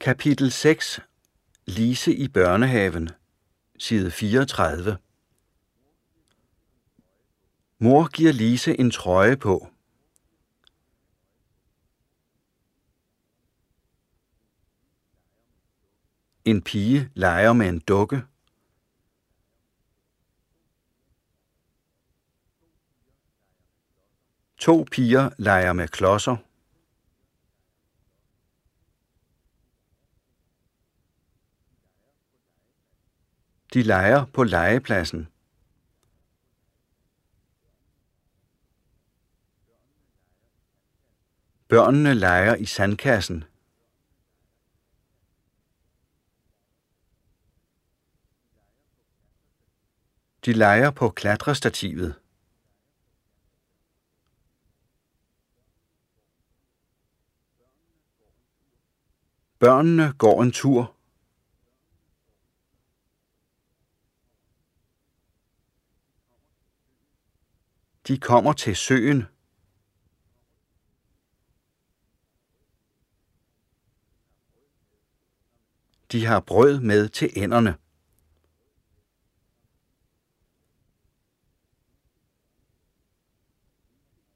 Kapitel 6. Lise i børnehaven. Side 34. Mor giver Lise en trøje på. En pige leger med en dukke. To piger leger med klodser. De leger på legepladsen. Børnene leger i sandkassen. De leger på klatrestativet. Børnene går en tur. De kommer til søen. De har brød med til ænderne.